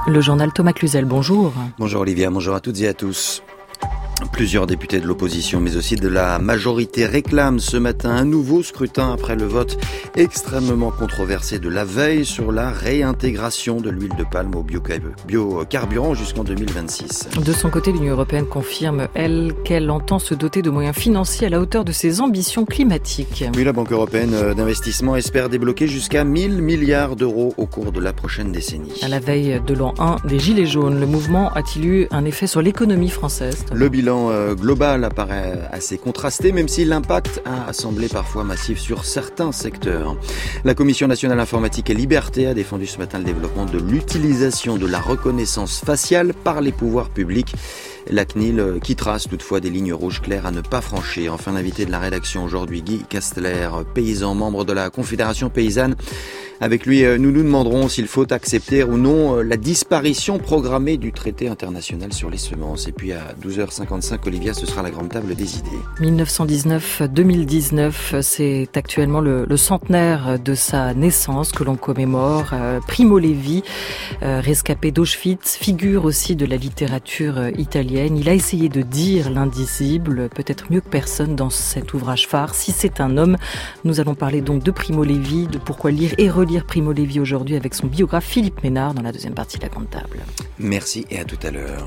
Le journal Thomas Cluzel, bonjour. Bonjour Olivia, bonjour à toutes et à tous. Plusieurs députés de l'opposition, mais aussi de la majorité, réclament ce matin un nouveau scrutin après le vote extrêmement controversé de la veille sur la réintégration de l'huile de palme au biocarburant jusqu'en 2026. De son côté, l'Union européenne confirme, elle, qu'elle entend se doter de moyens financiers à la hauteur de ses ambitions climatiques. Oui, la Banque européenne d'investissement espère débloquer jusqu'à 1000 milliards d'euros au cours de la prochaine décennie. À la veille de l'an 1 des Gilets jaunes, le mouvement a-t-il eu un effet sur l'économie française ? Le bilan global apparaît assez contrasté, même si l'impact a semblé parfois massif sur certains secteurs. La Commission nationale informatique et liberté a défendu ce matin le développement de l'utilisation de la reconnaissance faciale par les pouvoirs publics. La CNIL qui trace toutefois des lignes rouges claires à ne pas franchir. Enfin, l'invité de la rédaction aujourd'hui, Guy Castler, paysan, membre de la Confédération paysanne. Avec lui, nous nous demanderons s'il faut accepter ou non la disparition programmée du traité international sur les semences. Et puis à 12h55, Olivia, ce sera la grande table des idées. 1919-2019, c'est actuellement le centenaire de sa naissance que l'on commémore. Primo Levi, rescapé d'Auschwitz, figure aussi de la littérature italienne. Il a essayé de dire l'indicible, peut-être mieux que personne dans cet ouvrage phare. Si c'est un homme, nous allons parler donc de Primo Levi, de pourquoi lire et relire Primo Levi aujourd'hui avec son biographe Philippe Ménard dans la deuxième partie de la grande table. Merci et à tout à l'heure.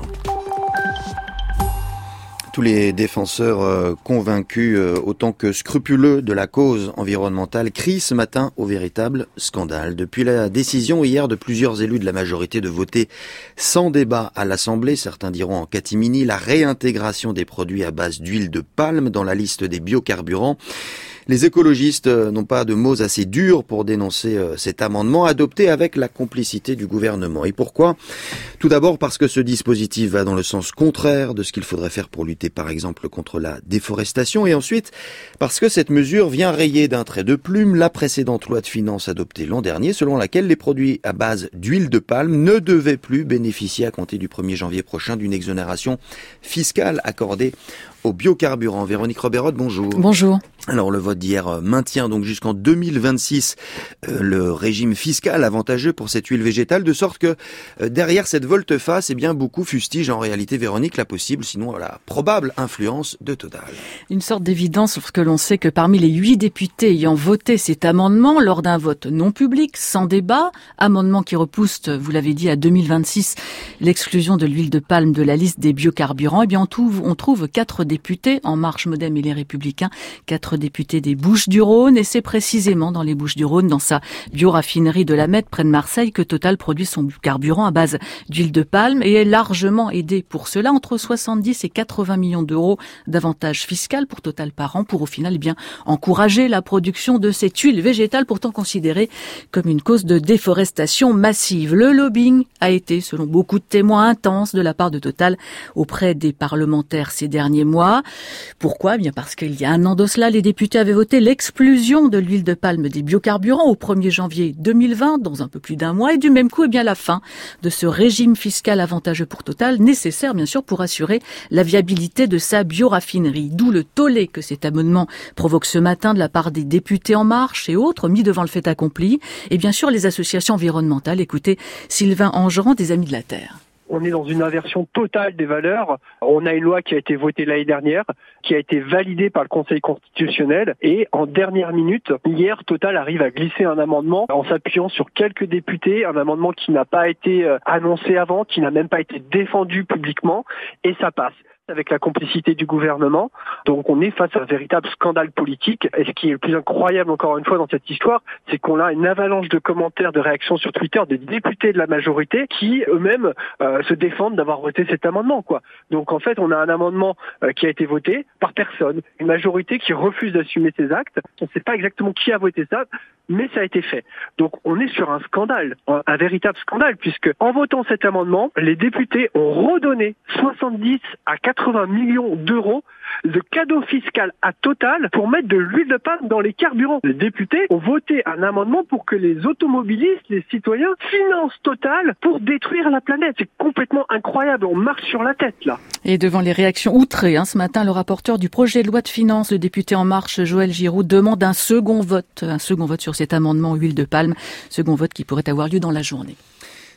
Tous les défenseurs convaincus autant que scrupuleux de la cause environnementale crient ce matin au véritable scandale. Depuis la décision hier de plusieurs élus de la majorité de voter sans débat à l'Assemblée, certains diront en catimini, la réintégration des produits à base d'huile de palme dans la liste des biocarburants. Les écologistes n'ont pas de mots assez durs pour dénoncer cet amendement adopté avec la complicité du gouvernement. Et pourquoi ? Tout d'abord parce que ce dispositif va dans le sens contraire de ce qu'il faudrait faire pour lutter par exemple contre la déforestation. Et ensuite parce que cette mesure vient rayer d'un trait de plume la précédente loi de finances adoptée l'an dernier selon laquelle les produits à base d'huile de palme ne devaient plus bénéficier à compter du 1er janvier prochain d'une exonération fiscale accordée aux biocarburants. Véronique Roberode, bonjour. Bonjour. Alors le vote d'hier maintient donc jusqu'en 2026 le régime fiscal avantageux pour cette huile végétale, de sorte que derrière cette volte-face, eh bien beaucoup fustigent en réalité, Véronique, la possible, sinon la probable influence de Total. Une sorte d'évidence lorsque l'on sait que parmi les 8 députés ayant voté cet amendement lors d'un vote non public, sans débat, amendement qui repousse, vous l'avez dit, à 2026 l'exclusion de l'huile de palme de la liste des biocarburants, eh bien on trouve 4 députés, En Marche, Modem et les Républicains, 4 députés des Bouches-du-Rhône, et c'est précisément dans les Bouches-du-Rhône, dans sa bioraffinerie de la Mette, près de Marseille, que Total produit son carburant à base d'huile de palme et est largement aidé pour cela, entre 70 et 80 millions d'euros d'avantages fiscaux pour Total par an, pour au final bien encourager la production de cette huile végétale pourtant considérée comme une cause de déforestation massive. Le lobbying a été, selon beaucoup de témoins, intense de la part de Total auprès des parlementaires ces derniers mois. Pourquoi ? Bien parce qu'il y a un an de cela, les députés avaient voté l'exclusion de l'huile de palme des biocarburants au 1er janvier 2020, dans un peu plus d'un mois, et du même coup, la fin de ce régime fiscal avantageux pour Total, nécessaire bien sûr pour assurer la viabilité de sa bioraffinerie. D'où le tollé que cet amendement provoque ce matin de la part des députés En Marche et autres, mis devant le fait accompli, et bien sûr les associations environnementales. Écoutez Sylvain Engerand des Amis de la Terre. On est dans une inversion totale des valeurs. On a une loi qui a été votée l'année dernière, qui a été validée par le Conseil constitutionnel, et en dernière minute, hier, Total arrive à glisser un amendement en s'appuyant sur quelques députés, un amendement qui n'a pas été annoncé avant, qui n'a même pas été défendu publiquement, et ça passe avec la complicité du gouvernement. Donc on est face à un véritable scandale politique. Et ce qui est le plus incroyable encore une fois dans cette histoire, c'est qu'on a une avalanche de commentaires, de réactions sur Twitter des députés de la majorité qui eux-mêmes se défendent d'avoir voté cet amendement, quoi. Donc en fait, on a un amendement qui a été voté par personne, une majorité qui refuse d'assumer ses actes. On ne sait pas exactement qui a voté ça, mais ça a été fait. Donc on est sur un scandale, un véritable scandale, puisque en votant cet amendement, les députés ont redonné 70 à 80 millions d'euros de cadeau fiscal à Total pour mettre de l'huile de palme dans les carburants. Les députés ont voté un amendement pour que les automobilistes, les citoyens, financent Total pour détruire la planète. C'est complètement incroyable, on marche sur la tête là. Et devant les réactions outrées, ce matin, le rapporteur du projet de loi de finances, le député En Marche, Joël Giroud, demande un second vote sur cet amendement huile de palme, second vote qui pourrait avoir lieu dans la journée.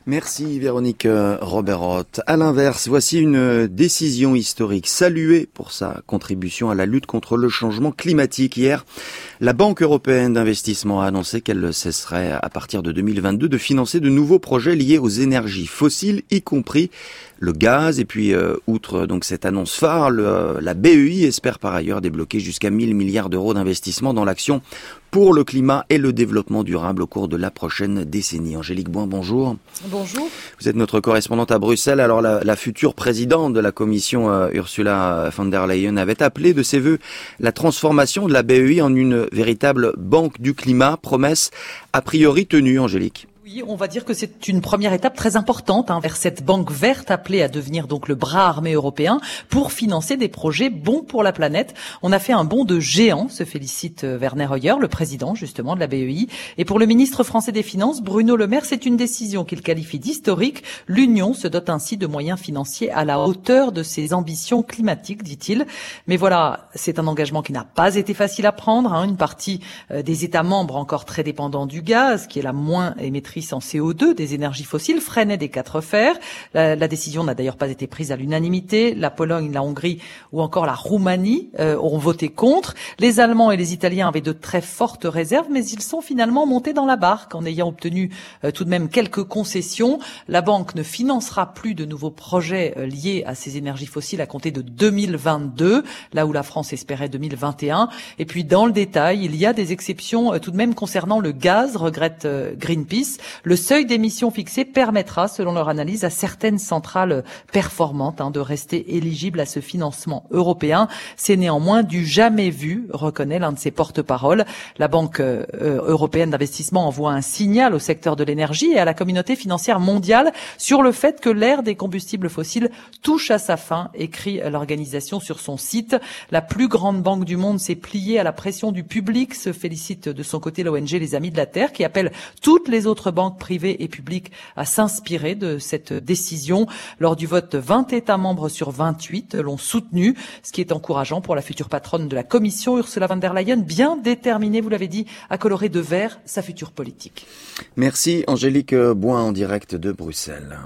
Merci Véronique Roberoth. À l'inverse, voici une décision historique saluée pour sa contribution à la lutte contre le changement climatique. Hier, la Banque européenne d'investissement a annoncé qu'elle cesserait à partir de 2022 de financer de nouveaux projets liés aux énergies fossiles, y compris le gaz. Et puis, outre donc cette annonce phare, la BEI espère par ailleurs débloquer jusqu'à 1 000 milliards d'euros d'investissement dans l'action pour le climat et le développement durable au cours de la prochaine décennie. Angélique Boin, bonjour. Bonjour. Vous êtes notre correspondante à Bruxelles. Alors la future présidente de la Commission, Ursula von der Leyen, avait appelé de ses vœux la transformation de la BEI en une véritable banque du climat, promesse a priori tenue, Angélique. Oui, on va dire que c'est une première étape très importante vers cette banque verte appelée à devenir donc le bras armé européen pour financer des projets bons pour la planète. On a fait un bond de géant, se félicite Werner Hoyer, le président justement de la BEI. Et pour le ministre français des Finances, Bruno Le Maire, c'est une décision qu'il qualifie d'historique. L'Union se dote ainsi de moyens financiers à la hauteur de ses ambitions climatiques, dit-il. Mais voilà, c'est un engagement qui n'a pas été facile à prendre. Une partie des États membres encore très dépendants du gaz, qui est la moins émettrice en CO2 des énergies fossiles, freinait des quatre fers. La décision n'a d'ailleurs pas été prise à l'unanimité. La Pologne, la Hongrie ou encore la Roumanie ont voté contre. Les Allemands et les Italiens avaient de très fortes réserves, mais ils sont finalement montés dans la barque en ayant obtenu tout de même quelques concessions. La banque ne financera plus de nouveaux projets liés à ces énergies fossiles à compter de 2022, là où la France espérait 2021. Et puis dans le détail, il y a des exceptions tout de même concernant le gaz, regrette Greenpeace. Le seuil d'émissions fixé permettra, selon leur analyse, à certaines centrales performantes de rester éligibles à ce financement européen. C'est néanmoins du jamais vu, reconnaît l'un de ses porte-parole. La Banque européenne d'investissement envoie un signal au secteur de l'énergie et à la communauté financière mondiale sur le fait que l'ère des combustibles fossiles touche à sa fin, écrit l'organisation sur son site. La plus grande banque du monde s'est pliée à la pression du public, se félicite de son côté l'ONG Les Amis de la Terre, qui appelle toutes les autres banques privées et publiques à s'inspirer de cette décision. Lors du vote, 20 États membres sur 28 l'ont soutenu, ce qui est encourageant pour la future patronne de la Commission, Ursula von der Leyen, bien déterminée, vous l'avez dit, à colorer de vert sa future politique. Merci Angélique Boin en direct de Bruxelles.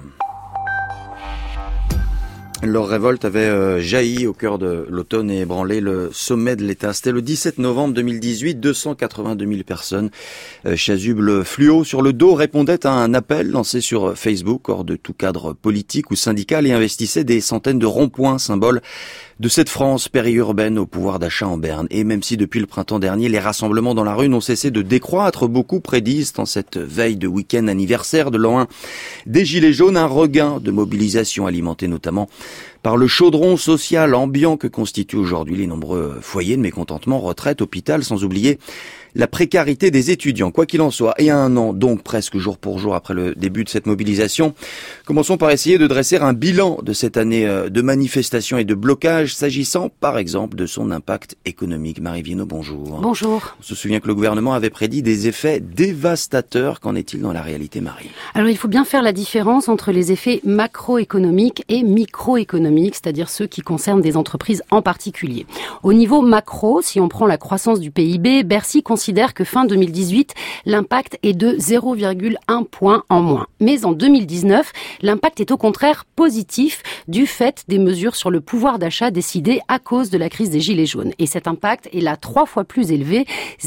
Leur révolte avait jailli au cœur de l'automne et ébranlé le sommet de l'État. C'était le 17 novembre 2018, 282 000 personnes, chasubles fluo sur le dos, répondaient à un appel lancé sur Facebook hors de tout cadre politique ou syndical et investissaient des centaines de ronds-points, symboles de cette France périurbaine au pouvoir d'achat en berne. Et même si depuis le printemps dernier, les rassemblements dans la rue n'ont cessé de décroître, beaucoup prédisent en cette veille de week-end anniversaire de l'an 1 des Gilets jaunes un regain de mobilisation alimenté notamment par le chaudron social ambiant que constituent aujourd'hui les nombreux foyers de mécontentement, retraite, hôpital, sans oublier la précarité des étudiants. Quoi qu'il en soit, et à un an, donc presque jour pour jour après le début de cette mobilisation, commençons par essayer de dresser un bilan de cette année de manifestations et de blocages, s'agissant par exemple de son impact économique. Marie Viennot, bonjour. Bonjour. On se souvient que le gouvernement avait prédit des effets dévastateurs. Qu'en est-il dans la réalité, Marie ? Alors il faut bien faire la différence entre les effets macroéconomiques et microéconomiques, c'est-à-dire ceux qui concernent des entreprises en particulier. Au niveau macro, si on prend la croissance du PIB, Bercy considère que fin 2018, l'impact est de 0,1 point en moins. Mais en 2019, l'impact est au contraire positif du fait des mesures sur le pouvoir d'achat décidées à cause de la crise des Gilets jaunes. Et cet impact est là 3 fois plus élevé,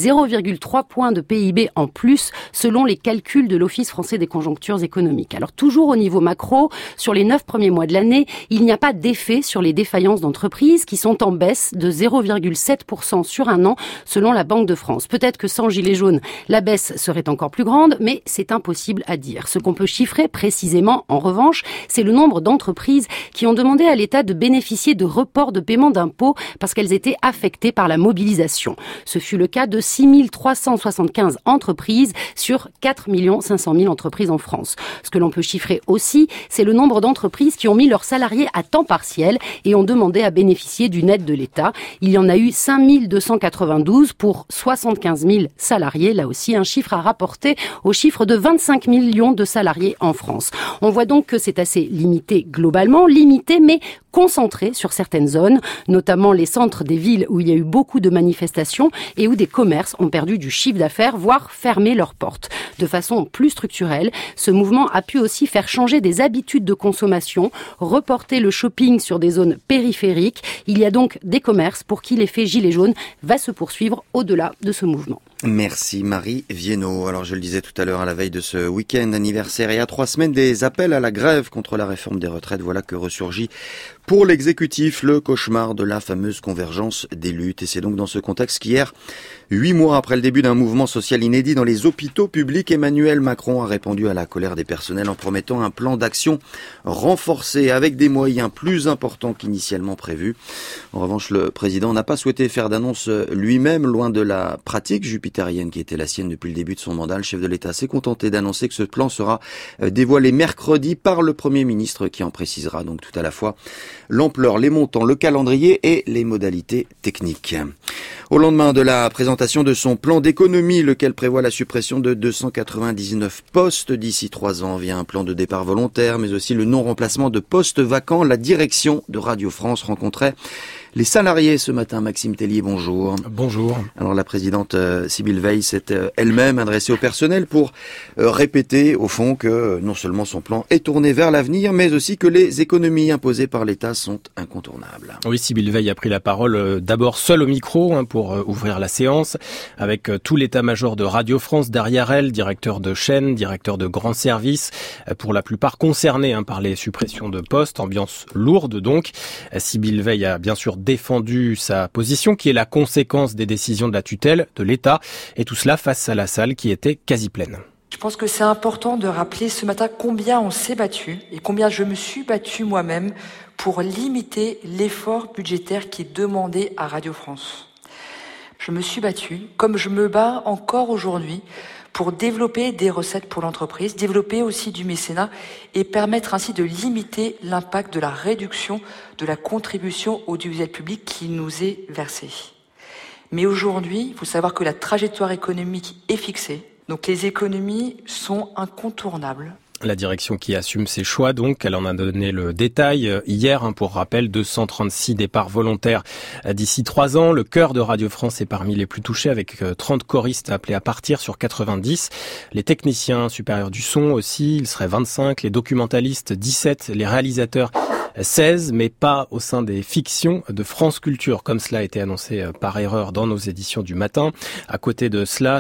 0,3 points de PIB en plus, selon les calculs de l'Office français des conjonctures économiques. Alors toujours au niveau macro, sur les 9 premiers mois de l'année, il n'y a pas d'effet sur les défaillances d'entreprises qui sont en baisse de 0,7% sur un an, selon la Banque de France. Peut-être que sans Gilets jaunes, la baisse serait encore plus grande, mais c'est impossible à dire. Ce qu'on peut chiffrer précisément, en revanche, c'est le nombre d'entreprises qui ont demandé à l'État de bénéficier de reports de paiement d'impôts parce qu'elles étaient affectées par la mobilisation. Ce fut le cas de 6 375 entreprises sur 4 500 000 entreprises en France. Ce que l'on peut chiffrer aussi, c'est le nombre d'entreprises qui ont mis leurs salariés à temps partiel et ont demandé à bénéficier d'une aide de l'État. Il y en a eu 5 292 pour 75 000 salariés. Là aussi, un chiffre à rapporter au chiffre de 25 millions de salariés en France. On voit donc que c'est assez limité globalement, limité mais concentrés sur certaines zones, notamment les centres des villes où il y a eu beaucoup de manifestations et où des commerces ont perdu du chiffre d'affaires, voire fermé leurs portes. De façon plus structurelle, ce mouvement a pu aussi faire changer des habitudes de consommation, reporter le shopping sur des zones périphériques. Il y a donc des commerces pour qui l'effet gilet jaune va se poursuivre au-delà de ce mouvement. Merci Marie Viennot. Alors je le disais tout à l'heure à la veille de ce week-end anniversaire et à 3 semaines des appels à la grève contre la réforme des retraites, voilà que ressurgit pour l'exécutif le cauchemar de la fameuse convergence des luttes. Et c'est donc dans ce contexte qu'hier, 8 mois après le début d'un mouvement social inédit dans les hôpitaux publics, Emmanuel Macron a répondu à la colère des personnels en promettant un plan d'action renforcé avec des moyens plus importants qu'initialement prévus. En revanche, le président n'a pas souhaité faire d'annonce lui-même, loin de la pratique jupitérienne qui était la sienne depuis le début de son mandat. Le chef de l'État s'est contenté d'annoncer que ce plan sera dévoilé mercredi par le Premier ministre qui en précisera donc tout à la fois l'ampleur, les montants, le calendrier et les modalités techniques. Au lendemain de la présentation de son plan d'économie, lequel prévoit la suppression de 299 postes d'ici 3 ans via un plan de départ volontaire, mais aussi le non-remplacement de postes vacants, la direction de Radio France rencontrait les salariés ce matin. Maxime Tellier, bonjour. Bonjour. Alors la présidente Sybille Veil s'est elle-même adressée au personnel pour répéter au fond que non seulement son plan est tourné vers l'avenir, mais aussi que les économies imposées par l'État sont incontournables. Oui, Sybille Veil a pris la parole d'abord seule au micro pour ouvrir la séance, avec tout l'état-major de Radio France derrière elle, directeur de chaîne, directeur de grands services, pour la plupart concernés par les suppressions de postes, ambiance lourde donc. Sybille Veil a bien sûr défendu sa position qui est la conséquence des décisions de la tutelle de l'État et tout cela face à la salle qui était quasi pleine. Je pense que c'est important de rappeler ce matin combien on s'est battu et combien je me suis battu moi-même pour limiter l'effort budgétaire qui est demandé à Radio France. Je me suis battu, comme je me bats encore aujourd'hui, pour développer des recettes pour l'entreprise, développer aussi du mécénat et permettre ainsi de limiter l'impact de la réduction de la contribution audiovisuelle publique qui nous est versée. Mais aujourd'hui, il faut savoir que la trajectoire économique est fixée, donc les économies sont incontournables. La direction qui assume ses choix, donc, elle en a donné le détail hier, pour rappel, 236 départs volontaires d'ici 3 ans. Le cœur de Radio France est parmi les plus touchés, avec 30 choristes appelés à partir sur 90. Les techniciens supérieurs du son aussi, ils seraient 25, les documentalistes 17, les réalisateurs 16, mais pas au sein des fictions de France Culture, comme cela a été annoncé par erreur dans nos éditions du matin. À côté de cela,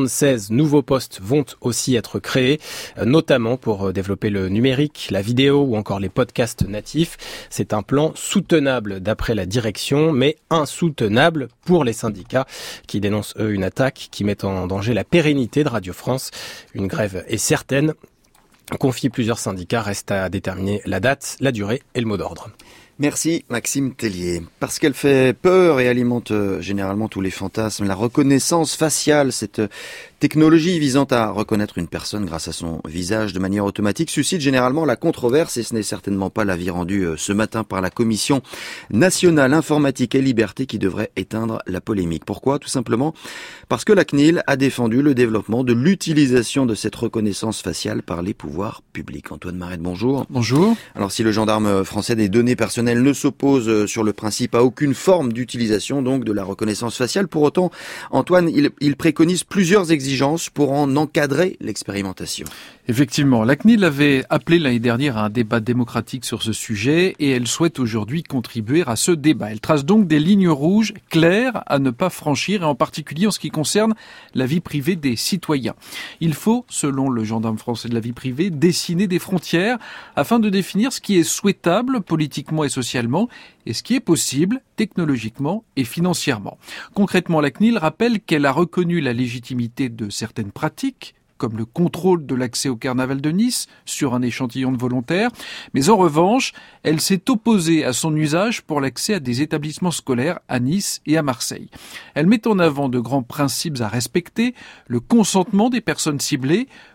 76 nouveaux postes vont aussi être créés, notamment pour développer le numérique, la vidéo ou encore les podcasts natifs. C'est un plan soutenable d'après la direction, mais insoutenable pour les syndicats qui dénoncent, eux, une attaque qui met en danger la pérennité de Radio France. Une grève est certaine. Confie plusieurs syndicats, reste à déterminer la date, la durée et le mot d'ordre. Merci Maxime Tellier. Parce qu'elle fait peur et alimente généralement tous les fantasmes, la reconnaissance faciale, cette technologie visant à reconnaître une personne grâce à son visage de manière automatique, suscite généralement la controverse et ce n'est certainement pas l'avis rendu ce matin par la Commission nationale informatique et liberté qui devrait éteindre la polémique. Pourquoi ? Tout simplement parce que la CNIL a défendu le développement de l'utilisation de cette reconnaissance faciale par les pouvoirs publics. Antoine Marette, bonjour. Bonjour. Alors si le gendarme français des données personnelles ne s'oppose sur le principe à aucune forme d'utilisation donc de la reconnaissance faciale, pour autant, Antoine, il préconise plusieurs exigences pour en encadrer l'expérimentation. Effectivement, la CNIL avait appelé l'année dernière à un débat démocratique sur ce sujet et elle souhaite aujourd'hui contribuer à ce débat. Elle trace donc des lignes rouges claires à ne pas franchir et en particulier en ce qui concerne la vie privée des citoyens. Il faut, selon le gendarme français de la vie privée, dessiner des frontières afin de définir ce qui est souhaitable politiquement et socialement et ce qui est possible technologiquement et financièrement. Concrètement, la CNIL rappelle qu'elle a reconnu la légitimité de certaines pratiques, comme le contrôle de l'accès au carnaval de Nice sur un échantillon de volontaires, mais en revanche, elle s'est opposée à son usage pour l'accès à des établissements scolaires à Nice et à Marseille. Elle met en avant de grands principes à respecter, le consentement des personnes ciblées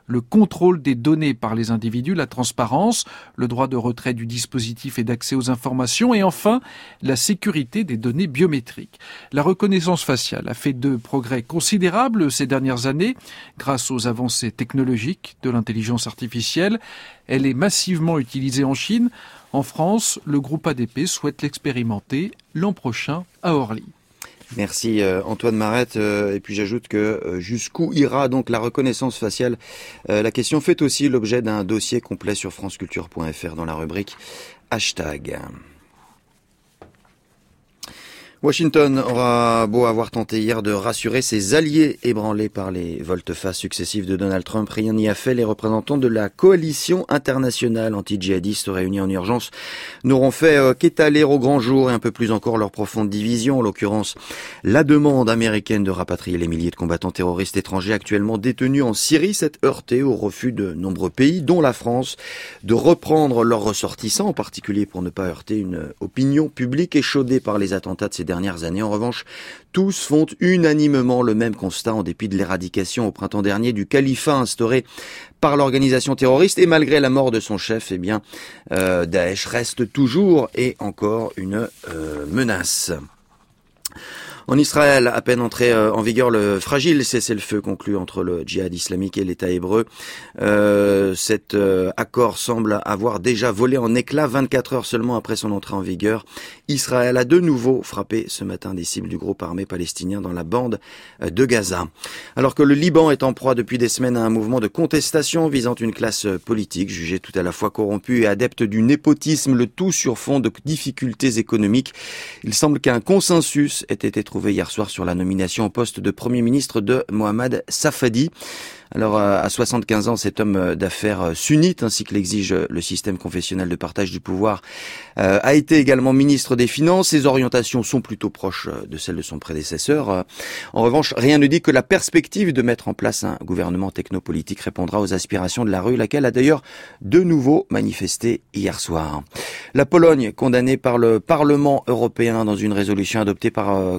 le contrôle des données par les individus, la transparence, le droit de retrait du dispositif et d'accès aux informations, et enfin la sécurité des données biométriques. La reconnaissance faciale a fait de progrès considérables ces dernières années grâce aux avancées technologiques de l'intelligence artificielle. Elle est massivement utilisée en Chine. En France, le groupe ADP souhaite l'expérimenter l'an prochain à Orly. Merci Antoine Marette. Et puis j'ajoute que jusqu'où ira donc la reconnaissance faciale? La question fait aussi l'objet d'un dossier complet sur franceculture.fr dans la rubrique hashtag. Washington aura beau avoir tenté hier de rassurer ses alliés ébranlés par les volte-face successifs de Donald Trump, rien n'y a fait. Les représentants de la coalition internationale anti-djihadiste réunis en urgence n'auront fait qu'étaler au grand jour et un peu plus encore leur profonde division, en l'occurrence la demande américaine de rapatrier les milliers de combattants terroristes étrangers actuellement détenus en Syrie s'est heurtée au refus de nombreux pays, dont la France, de reprendre leurs ressortissants, en particulier pour ne pas heurter une opinion publique échaudée par les attentats de ces dernières années. En revanche, tous font unanimement le même constat en dépit de l'éradication au printemps dernier du califat instauré par l'organisation terroriste et malgré la mort de son chef, Daesh reste toujours et encore une menace. En Israël, à peine entré en vigueur le fragile cessez-le-feu conclu entre le djihad islamique et l'État hébreu, cet accord semble avoir déjà volé en éclats 24 heures seulement après son entrée en vigueur. Israël a de nouveau frappé ce matin des cibles du groupe armé palestinien dans la bande de Gaza. Alors que le Liban est en proie depuis des semaines à un mouvement de contestation visant une classe politique jugée tout à la fois corrompue et adepte du népotisme, le tout sur fond de difficultés économiques, il semble qu'un consensus ait été trouvé hier soir sur la nomination au poste de Premier ministre de Mohammad Safadi. Alors, à 75 ans, cet homme d'affaires sunnite, ainsi que l'exige le système confessionnel de partage du pouvoir, a été également ministre des Finances. Ses orientations sont plutôt proches de celles de son prédécesseur. En revanche, rien ne dit que la perspective de mettre en place un gouvernement technopolitique répondra aux aspirations de la rue, laquelle a d'ailleurs de nouveau manifesté hier soir. La Pologne, condamnée par le Parlement européen dans une résolution adoptée par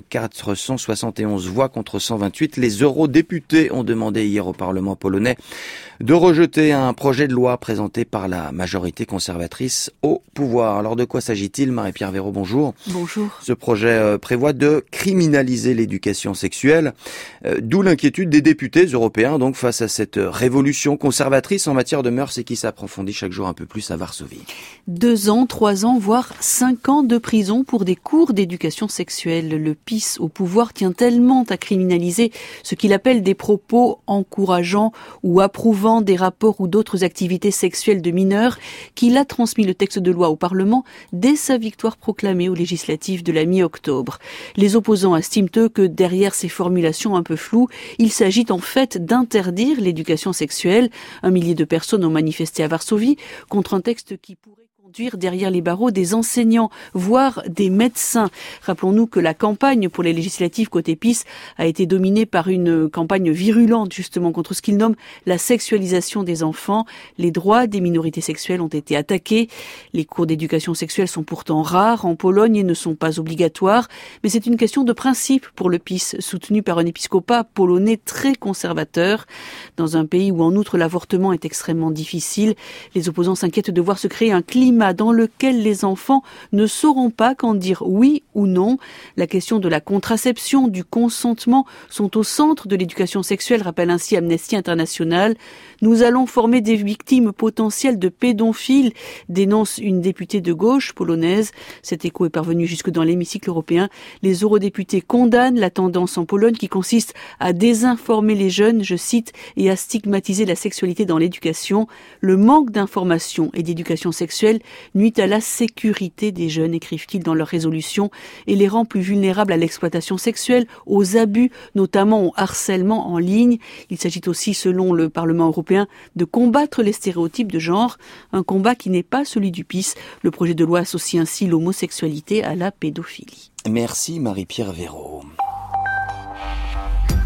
471 voix contre 128, les eurodéputés ont demandé hier au Parlement polonais de rejeter un projet de loi présenté par la majorité conservatrice au pouvoir. Alors de quoi s'agit-il? Marie-Pierre Véraud, bonjour. Bonjour. Ce projet prévoit de criminaliser l'éducation sexuelle, d'où l'inquiétude des députés européens donc face à cette révolution conservatrice en matière de mœurs et qui s'approfondit chaque jour un peu plus à Varsovie. 2 ans, 3 ans, voire 5 ans de prison pour des cours d'éducation sexuelle. Le PiS au pouvoir tient tellement à criminaliser ce qu'il appelle des propos encourageants ou approuvant des rapports ou d'autres activités sexuelles de mineurs qu'il a transmis le texte de loi au Parlement dès sa victoire proclamée aux législatives de la mi-octobre. Les opposants estiment eux que derrière ces formulations un peu floues, il s'agit en fait d'interdire l'éducation sexuelle. 1 millier de personnes ont manifesté à Varsovie contre un texte qui pourrait conduire derrière les barreaux des enseignants, voire des médecins. Rappelons-nous que la campagne pour les législatives côté PiS a été dominée par une campagne virulente justement contre ce qu'ils nomment la sexualisation des enfants. Les droits des minorités sexuelles ont été attaqués. Les cours d'éducation sexuelle sont pourtant rares en Pologne et ne sont pas obligatoires. Mais c'est une question de principe pour le PiS, soutenu par un épiscopat polonais très conservateur. Dans un pays où en outre l'avortement est extrêmement difficile, les opposants s'inquiètent de voir se créer un climat dans lequel les enfants ne sauront pas quand dire oui ou non. La question de la contraception, du consentement sont au centre de l'éducation sexuelle, rappelle ainsi Amnesty International. Nous allons former des victimes potentielles de pédophiles, dénonce une députée de gauche polonaise. Cet écho est parvenu jusque dans l'hémicycle européen. Les eurodéputés condamnent la tendance en Pologne qui consiste à désinformer les jeunes, je cite, et à stigmatiser la sexualité dans l'éducation. Le manque d'information et d'éducation sexuelle nuit à la sécurité des jeunes, écrivent-ils dans leur résolution, et les rend plus vulnérables à l'exploitation sexuelle, aux abus, notamment au harcèlement en ligne. Il s'agit aussi, selon le Parlement européen, de combattre les stéréotypes de genre, un combat qui n'est pas celui du PiS. Le projet de loi associe ainsi l'homosexualité à la pédophilie. Merci Marie-Pierre Véraud.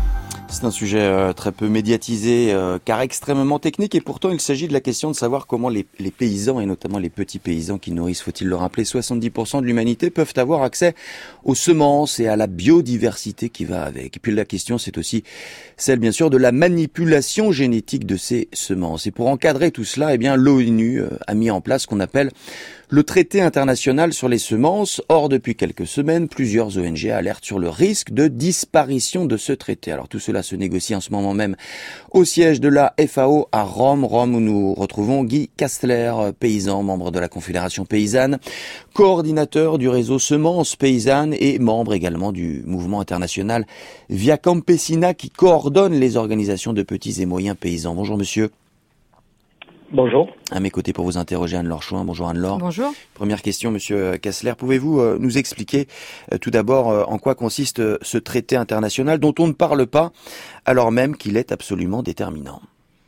C'est un sujet très peu médiatisé, car extrêmement technique, et pourtant il s'agit de la question de savoir comment les paysans, et notamment les petits paysans qui nourrissent, faut-il le rappeler, 70% de l'humanité, peuvent avoir accès aux semences et à la biodiversité qui va avec. Et puis la question, c'est aussi celle, bien sûr, de la manipulation génétique de ces semences. Et pour encadrer tout cela, eh bien, l'ONU a mis en place ce qu'on appelle le traité international sur les semences. Or, depuis quelques semaines, plusieurs ONG alertent sur le risque de disparition de ce traité. Alors tout cela se négocie en ce moment même au siège de la FAO à Rome, où nous retrouvons Guy Kastler, paysan, membre de la Confédération paysanne, coordinateur du réseau Semences paysannes et membre également du mouvement international Via Campesina qui coordonne les organisations de petits et moyens paysans. Bonjour monsieur. Bonjour. À mes côtés pour vous interroger, Anne-Laure Chouin. Bonjour Anne-Laure. Bonjour. Première question, monsieur Kastler. Pouvez-vous nous expliquer tout d'abord en quoi consiste ce traité international dont on ne parle pas alors même qu'il est absolument déterminant?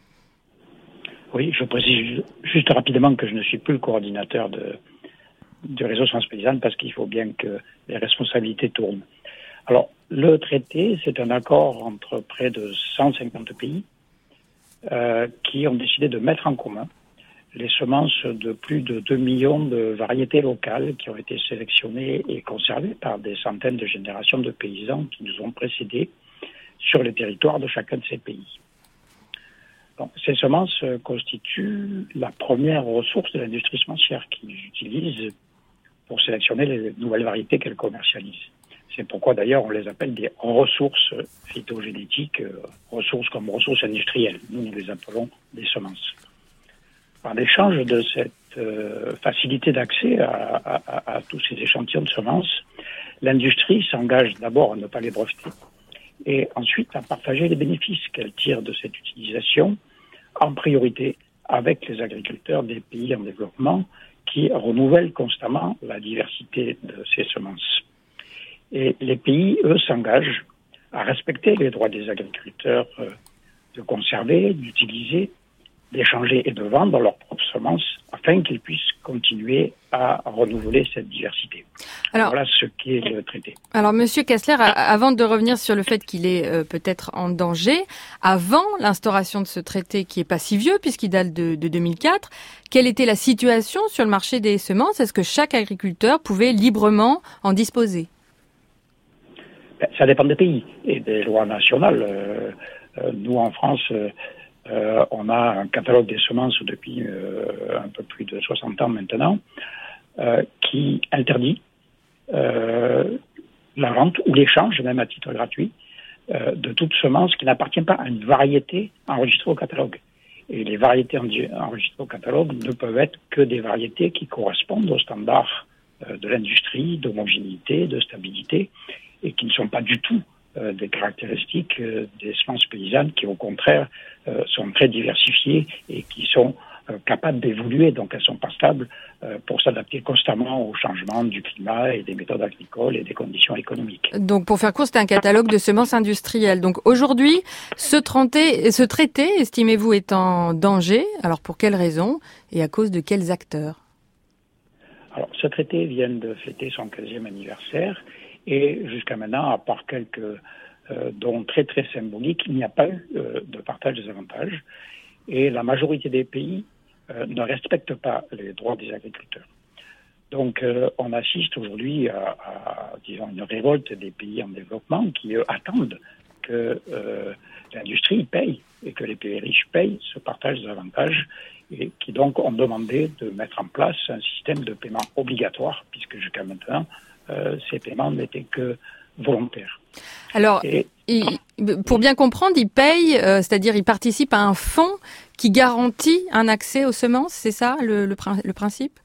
Oui, je précise juste rapidement que je ne suis plus le coordinateur du réseau Semences paysannes parce qu'il faut bien que les responsabilités tournent. Alors, le traité, c'est un accord entre près de 150 pays qui ont décidé de mettre en commun les semences de plus de 2 millions de variétés locales qui ont été sélectionnées et conservées par des centaines de générations de paysans qui nous ont précédés sur le territoire de chacun de ces pays. Donc, ces semences constituent la première ressource de l'industrie semencière qu'ils utilisent pour sélectionner les nouvelles variétés qu'elles commercialisent. C'est pourquoi d'ailleurs on les appelle des ressources phytogénétiques, ressources comme ressources industrielles. Nous les appelons des semences. En échange de cette facilité d'accès à tous ces échantillons de semences, l'industrie s'engage d'abord à ne pas les breveter et ensuite à partager les bénéfices qu'elle tire de cette utilisation, en priorité avec les agriculteurs des pays en développement qui renouvellent constamment la diversité de ces semences. Et les pays, eux, s'engagent à respecter les droits des agriculteurs de conserver, d'utiliser, d'échanger et de vendre leurs propres semences afin qu'ils puissent continuer à renouveler cette diversité. Alors, voilà ce qu'est le traité. Alors, Monsieur Kastler, avant de revenir sur le fait qu'il est peut-être en danger, avant l'instauration de ce traité qui est pas si vieux puisqu'il date de 2004, quelle était la situation sur le marché des semences? Est-ce que chaque agriculteur pouvait librement en disposer? Ça dépend des pays et des lois nationales. Nous, en France, on a un catalogue des semences depuis un peu plus de 60 ans maintenant, qui interdit la vente ou l'échange, même à titre gratuit, de toute semence qui n'appartient pas à une variété enregistrée au catalogue. Et les variétés enregistrées au catalogue ne peuvent être que des variétés qui correspondent aux standards de l'industrie, d'homogénéité, de stabilité, et qui ne sont pas du tout des caractéristiques des semences paysannes qui, au contraire, sont très diversifiées et qui sont capables d'évoluer. Donc, elles ne sont pas stables pour s'adapter constamment aux changements du climat et des méthodes agricoles et des conditions économiques. Donc, pour faire court, c'est un catalogue de semences industrielles. Donc, aujourd'hui, ce traité, estimez-vous, est en danger. Alors, pour quelles raisons et à cause de quels acteurs? Alors, ce traité vient de fêter son 15e anniversaire. Et jusqu'à maintenant, à part quelques dons très très symboliques, il n'y a pas eu de partage des avantages. Et la majorité des pays ne respectent pas les droits des agriculteurs. Donc on assiste aujourd'hui à disons, une révolte des pays en développement qui attendent que l'industrie paye et que les pays riches payent ce partage des avantages et qui donc ont demandé de mettre en place un système de paiement obligatoire puisque jusqu'à maintenant, ces paiements n'étaient que volontaires. Alors, pour bien comprendre, ils payent, c'est-à-dire ils participent à un fonds qui garantit un accès aux semences, c'est ça le principe?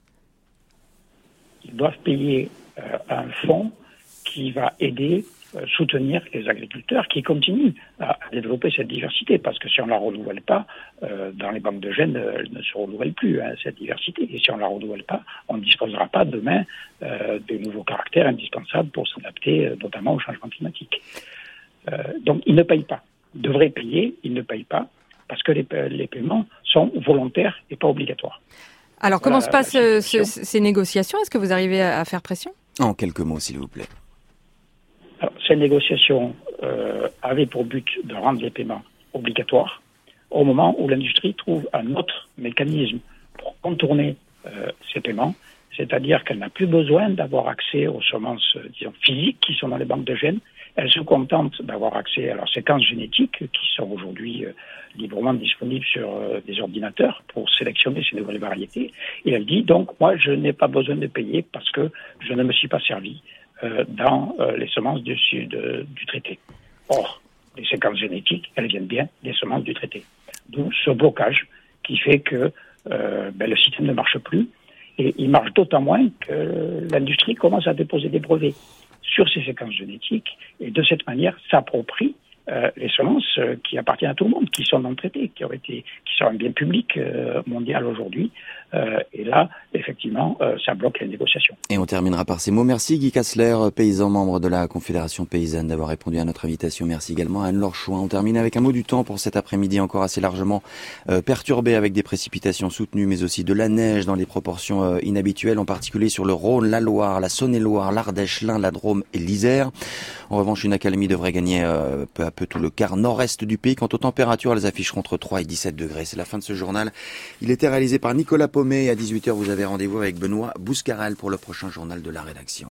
Ils doivent payer un fonds qui va aider, soutenir les agriculteurs qui continuent à développer cette diversité, parce que si on ne la renouvelle pas, dans les banques de gènes, elle ne se renouvelle plus, cette diversité. Et si on ne la renouvelle pas, on ne disposera pas demain des nouveaux caractères indispensables pour s'adapter notamment au changement climatique. Donc ils ne payent pas. Ils devraient payer, ils ne payent pas, parce que les paiements sont volontaires et pas obligatoires. Alors comment se passent ces négociations? Est-ce que vous arrivez à faire pression? En quelques mots, s'il vous plaît. Alors, ces négociations avait pour but de rendre les paiements obligatoires au moment où l'industrie trouve un autre mécanisme pour contourner ces paiements, c'est-à-dire qu'elle n'a plus besoin d'avoir accès aux semences physiques qui sont dans les banques de gènes. Elle se contente d'avoir accès à leurs séquences génétiques qui sont aujourd'hui librement disponibles sur des ordinateurs pour sélectionner ces nouvelles variétés. Et elle dit donc, moi, je n'ai pas besoin de payer parce que je ne me suis pas servi dans les semences du traité. Or, les séquences génétiques, elles viennent bien des semences du traité. D'où ce blocage qui fait que le système ne marche plus. Et il marche d'autant moins que l'industrie commence à déposer des brevets sur ces séquences génétiques et de cette manière s'approprie les semences qui appartiennent à tout le monde, qui sont dans le traité, qui sont un bien public mondial aujourd'hui. Et là, effectivement, ça bloque les négociations. Et on terminera par ces mots. Merci Guy Kassler, paysan membre de la Confédération paysanne, d'avoir répondu à notre invitation. Merci également à Anne-Laure Chouin. On termine avec un mot du temps pour cet après-midi encore assez largement perturbé avec des précipitations soutenues, mais aussi de la neige dans des proportions inhabituelles, en particulier sur le Rhône, la Loire, la Saône-et-Loire, l'Ardèche, l'Ain, la Drôme et l'Isère. En revanche, une accalmie devrait gagner peu à peu tout le quart nord-est du pays. Quant aux températures, elles afficheront entre 3 et 17 degrés. C'est la fin de ce journal. Il était réalisé par Nicolas Paumet. À 18h, vous avez rendez-vous avec Benoît Bouscarel pour le prochain journal de la rédaction.